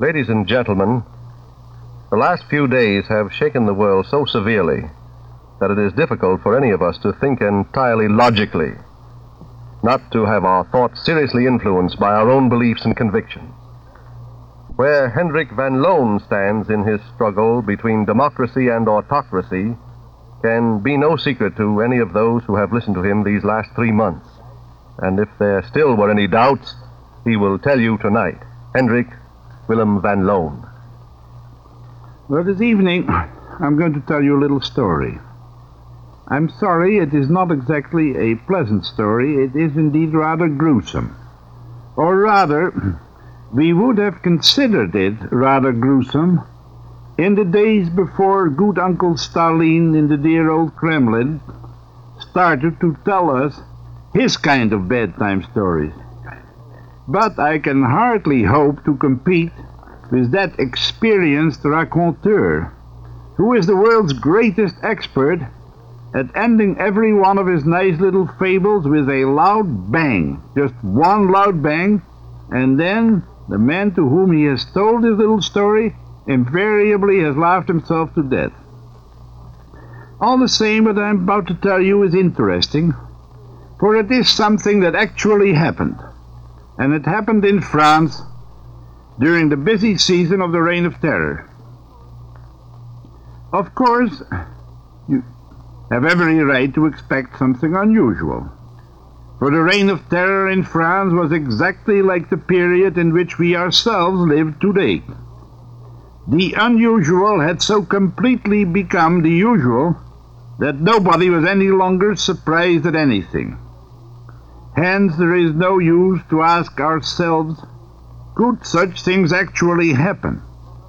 Ladies and gentlemen, the last few days have shaken the world so severely that it is difficult for any of us to think entirely logically, not to have our thoughts seriously influenced by our own beliefs and convictions. Where Hendrik van Loon stands in his struggle between democracy and autocracy can be no secret to any of those who have listened to him these last 3 months. And if there still were any doubts, he will tell you tonight. Hendrik Willem van Loon. Well, this evening, I'm going to tell you a little story. I'm sorry, it is not exactly a pleasant story. It is indeed rather gruesome. Or rather, we would have considered it rather gruesome in the days before good Uncle Stalin in the dear old Kremlin started to tell us his kind of bedtime stories. But I can hardly hope to compete with that experienced raconteur, who is the world's greatest expert at ending every one of his nice little fables with a loud bang, just one loud bang, and then the man to whom he has told his little story invariably has laughed himself to death. All the same, what I'm about to tell you is interesting, for it is something that actually happened. And it happened in France during the busy season of the Reign of Terror. Of course, you have every right to expect something unusual, for the Reign of Terror in France was exactly like the period in which we ourselves live today. The unusual had so completely become the usual that nobody was any longer surprised at anything. Hence, there is no use to ask ourselves, could such things actually happen?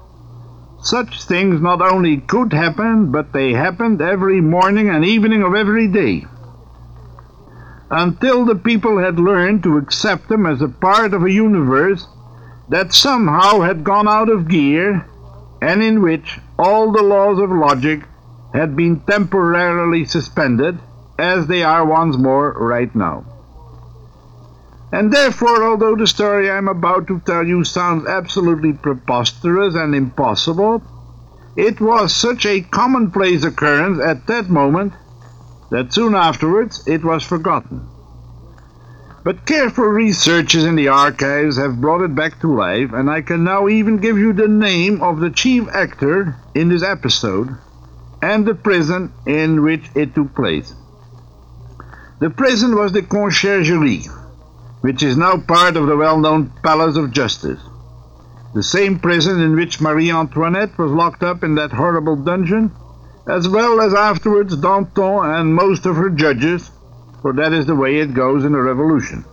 Such things not only could happen, but they happened every morning and evening of every day, until the people had learned to accept them as a part of a universe that somehow had gone out of gear, and in which all the laws of logic had been temporarily suspended, as they are once more right now. And therefore, although the story I'm about to tell you sounds absolutely preposterous and impossible, it was such a commonplace occurrence at that moment that soon afterwards it was forgotten. But careful researches in the archives have brought it back to life, and I can now even give you the name of the chief actor in this episode and the prison in which it took place. The prison was the Conciergerie, which is now part of the well-known Palace of Justice. The same prison in which Marie Antoinette was locked up in that horrible dungeon, as well as afterwards Danton and most of her judges, for that is the way it goes in a revolution.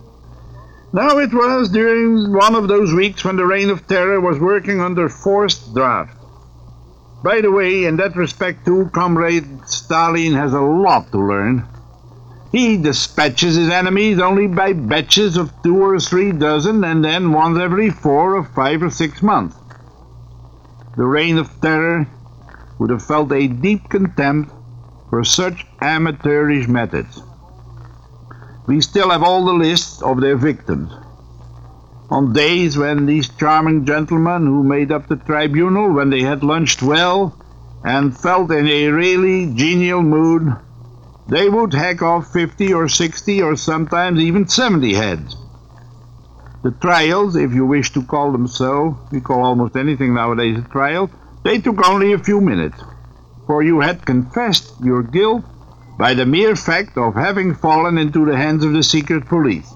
Now it was during one of those weeks when the Reign of Terror was working under forced draft. By the way, in that respect too, Comrade Stalin has a lot to learn. He dispatches his enemies only by batches of 2 or 3 dozen, and then once every 4 or 5 or 6 months. The Reign of Terror would have felt a deep contempt for such amateurish methods. We still have all the lists of their victims. On days when these charming gentlemen who made up the tribunal, when they had lunched well and felt in a really genial mood, they would hack off 50 or 60 or sometimes even 70 heads. The trials, if you wish to call them so, we call almost anything nowadays a trial, they took only a few minutes, for you had confessed your guilt by the mere fact of having fallen into the hands of the secret police.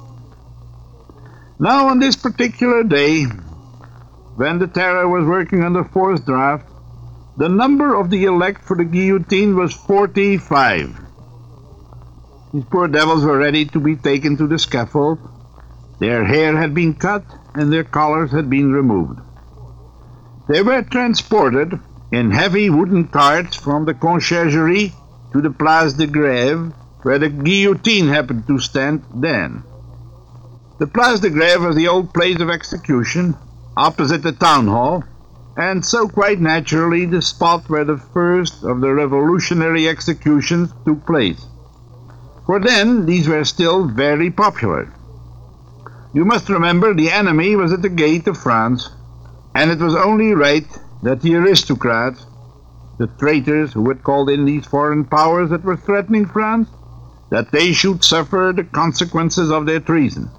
Now on this particular day, when the Terror was working under forced draft, the number of the elect for the guillotine was 45. These poor devils were ready to be taken to the scaffold. Their hair had been cut and their collars had been removed. They were transported in heavy wooden carts from the Conciergerie to the Place de Grève, where the guillotine happened to stand then. The Place de Grève was the old place of execution, opposite the town hall, and so quite naturally the spot where the first of the revolutionary executions took place. For then, these were still very popular. You must remember the enemy was at the gate of France, And it was only right that the aristocrats, the traitors who had called in these foreign powers that were threatening France, that they should suffer the consequences of their treason.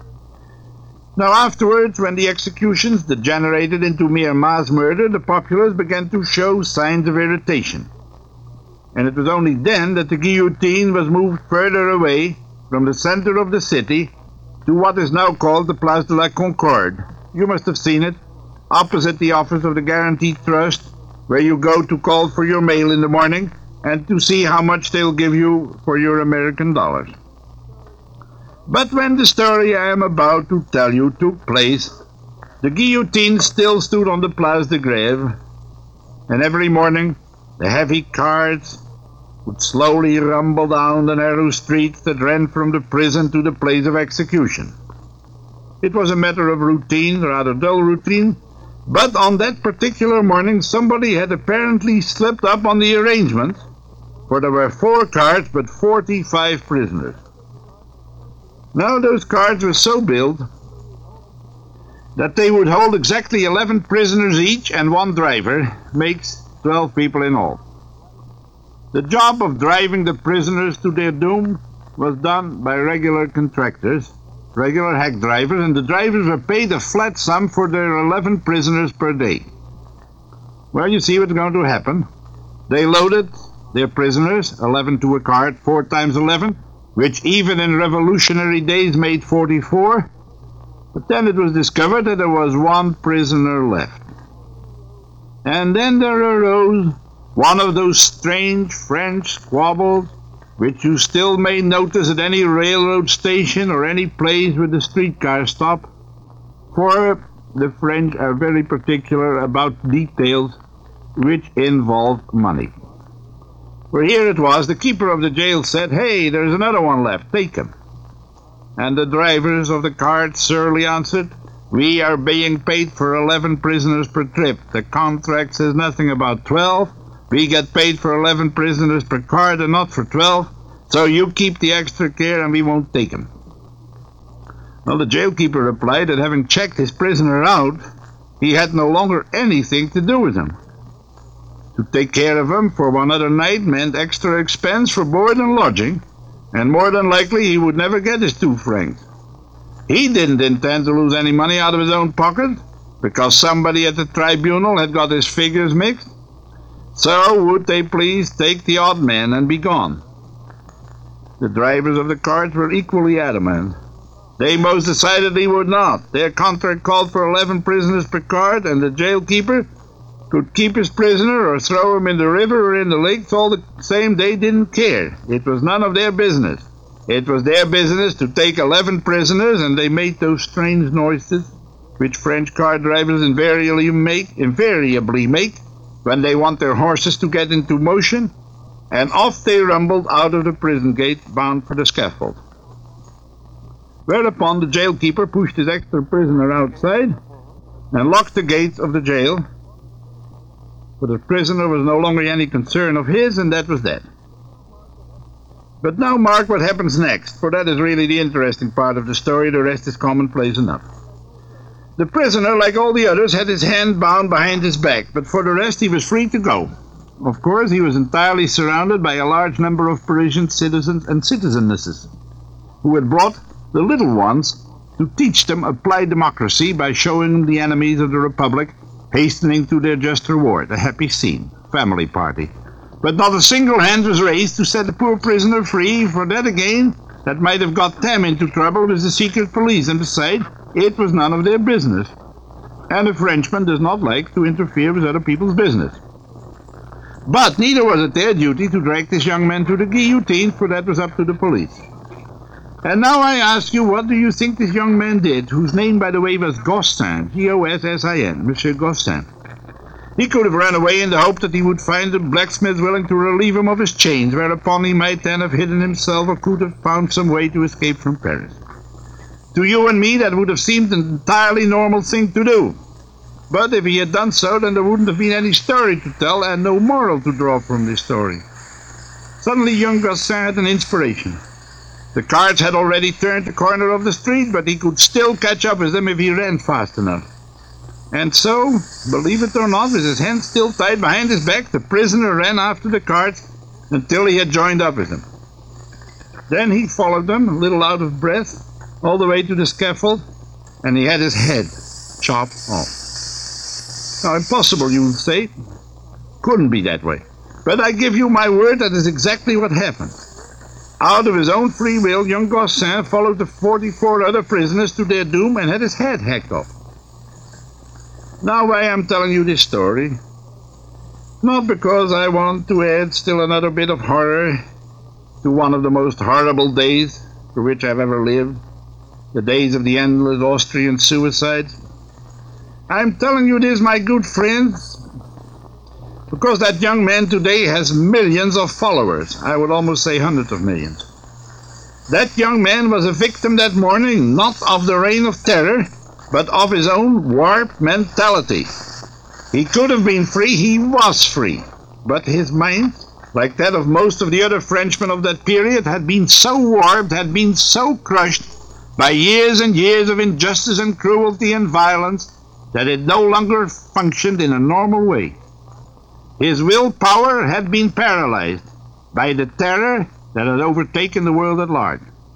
Now afterwards, when the executions degenerated into mere mass murder, the populace began to show signs of irritation. And it was only then that the guillotine was moved further away from the center of the city to what is now called the Place de la Concorde. You must have seen it, opposite the office of the Guaranteed Trust, where you go to call for your mail in the morning and to see how much they'll give you for your American dollars. But when the story I am about to tell you took place, the guillotine still stood on the Place de Grève, and every morning the heavy carts would slowly rumble down the narrow streets that ran from the prison to the place of execution. It was a matter of routine, rather dull routine, but on that particular morning somebody had apparently slipped up on the arrangement, for there were 4 carts but 45 prisoners. Now those carts were so built that they would hold exactly 11 prisoners each, and 1 driver, makes 12 people in all. The job of driving the prisoners to their doom was done by regular contractors, regular hack drivers, and the drivers were paid a flat sum for their 11 prisoners per day. Well, you see what's going to happen. They loaded their prisoners, 11 to a cart, 4 times 11, which even in revolutionary days made 44. But then it was discovered that there was 1 prisoner left. And then there arose one of those strange French squabbles which you still may notice at any railroad station or any place where the streetcars stop, for the French are very particular about details which involve money. For here it was, the keeper of the jail said, "Hey, there's another one left, take him." And the drivers of the carts surly answered, "We are being paid for 11 prisoners per trip. The contract says nothing about 12. We get paid for 11 prisoners per cart and not for 12, so you keep the extra care and we won't take him." Well, the jailkeeper replied that having checked his prisoner out, he had no longer anything to do with him. To take care of him for 1 other night meant extra expense for board and lodging, and more than likely he would never get his 2 francs. He didn't intend to lose any money out of his own pocket, because somebody at the tribunal had got his figures mixed. So would they please take the odd man and be gone? The drivers of the carts were equally adamant. They most decidedly would not. Their contract called for 11 prisoners per cart, and the jailkeeper could keep his prisoner or throw him in the river or in the lakes all the same. They didn't care. It was none of their business. It was their business to take 11 prisoners, and they made those strange noises which French car drivers invariably make when they want their horses to get into motion, and off they rumbled out of the prison gate, bound for the scaffold. Whereupon the jailkeeper pushed his extra prisoner outside and locked the gates of the jail, for the prisoner was no longer any concern of his, and that was that. But now mark what happens next, for that is really the interesting part of the story. The rest is commonplace enough. The prisoner, like all the others, had his hand bound behind his back, but for the rest he was free to go. Of course, he was entirely surrounded by a large number of Parisian citizens and citizenesses, who had brought the little ones to teach them applied democracy by showing them the enemies of the Republic hastening to their just reward. A happy scene, family party. But not a single hand was raised to set the poor prisoner free, for that again, that might have got them into trouble with the secret police, and besides, it was none of their business. And a Frenchman does not like to interfere with other people's business. But neither was it their duty to drag this young man to the guillotine, for that was up to the police. And now I ask you, what do you think this young man did, whose name, by the way, was Gossin, Gossin, Monsieur Gossin? He could have run away in the hope that he would find a blacksmith willing to relieve him of his chains, whereupon he might then have hidden himself or could have found some way to escape from Paris. To you and me, that would have seemed an entirely normal thing to do. But if he had done so, then there wouldn't have been any story to tell and no moral to draw from this story. Suddenly young Gossin had an inspiration. The carts had already turned the corner of the street, but he could still catch up with them if he ran fast enough. And so, believe it or not, with his hands still tied behind his back, the prisoner ran after the carts until he had joined up with them. Then he followed them, a little out of breath, all the way to the scaffold, and he had his head chopped off. Now, impossible, you will say. Couldn't be that way. But I give you my word that is exactly what happened. Out of his own free will, young Gossin followed the 44 other prisoners to their doom and had his head hacked off. Now why I'm telling you this story? Not because I want to add still another bit of horror to one of the most horrible days for which I've ever lived, the days of the endless Austrian suicides. I'm telling you this, my good friends, because that young man today has millions of followers. I would almost say hundreds of millions. That young man was a victim that morning, not of the reign of terror, but of his own warped mentality. He could have been free, he was free, but his mind, like that of most of the other Frenchmen of that period, had been so warped, had been so crushed by years and years of injustice and cruelty and violence, that it no longer functioned in a normal way. His willpower had been paralyzed by the terror that had overtaken the world at large.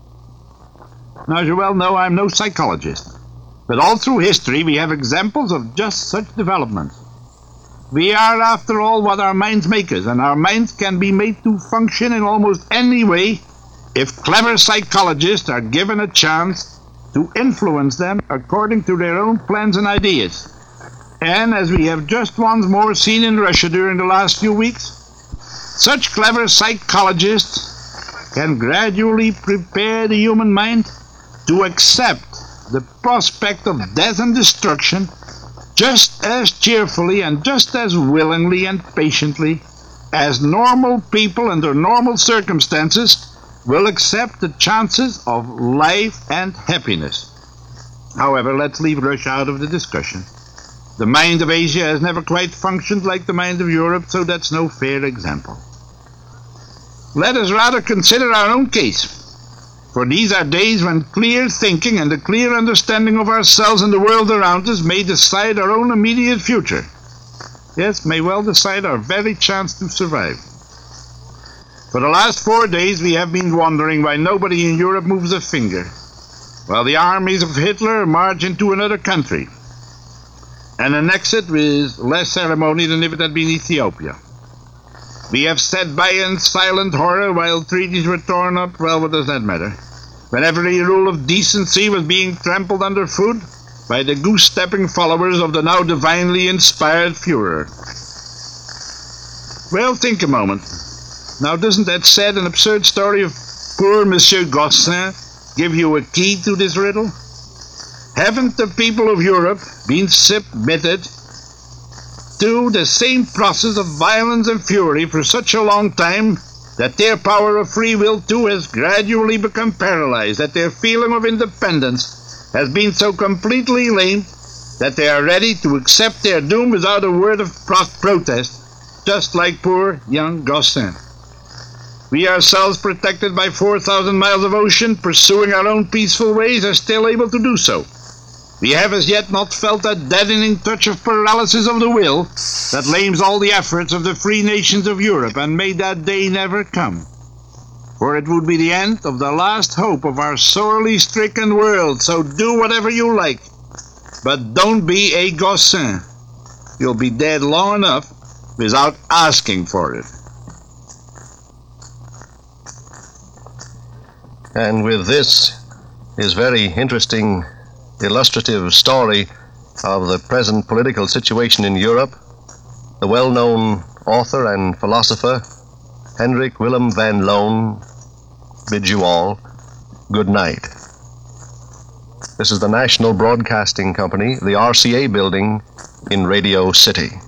Now, as you well know, I'm no psychologist, but all through history we have examples of just such developments. We are, after all, what our minds make us, and our minds can be made to function in almost any way if clever psychologists are given a chance to influence them according to their own plans and ideas. And as we have just once more seen in Russia during the last few weeks, such clever psychologists can gradually prepare the human mind to accept the prospect of death and destruction just as cheerfully and just as willingly and patiently as normal people under normal circumstances will accept the chances of life and happiness. However, let's leave Russia out of the discussion. The mind of Asia has never quite functioned like the mind of Europe, so that's no fair example. Let us rather consider our own case, for these are days when clear thinking and a clear understanding of ourselves and the world around us may decide our own immediate future. Yes, may well decide our very chance to survive. For the last 4 days we have been wondering why nobody in Europe moves a finger, while the armies of Hitler march into another country and annex it with less ceremony than if it had been Ethiopia. We have sat by in silent horror while treaties were torn up. Well, what does that matter? When every rule of decency was being trampled underfoot by the goose-stepping followers of the now divinely inspired Führer. Well, think a moment. Now, doesn't that sad and absurd story of poor Monsieur Gossin give you a key to this riddle? Haven't the people of Europe been submitted to the same process of violence and fury for such a long time that their power of free will too has gradually become paralyzed, that their feeling of independence has been so completely lamed that they are ready to accept their doom without a word of protest, just like poor young Gossin? We ourselves, protected by 4,000 miles of ocean, pursuing our own peaceful ways, are still able to do so. We have as yet not felt that deadening touch of paralysis of the will that lames all the efforts of the free nations of Europe, and may that day never come. For it would be the end of the last hope of our sorely stricken world, so do whatever you like, but don't be a Gossin. You'll be dead long enough without asking for it. And with this, his very interesting, illustrative story of the present political situation in Europe, the well-known author and philosopher Hendrik Willem van Loon bids you all good night. This is the National Broadcasting Company, the RCA building in Radio City.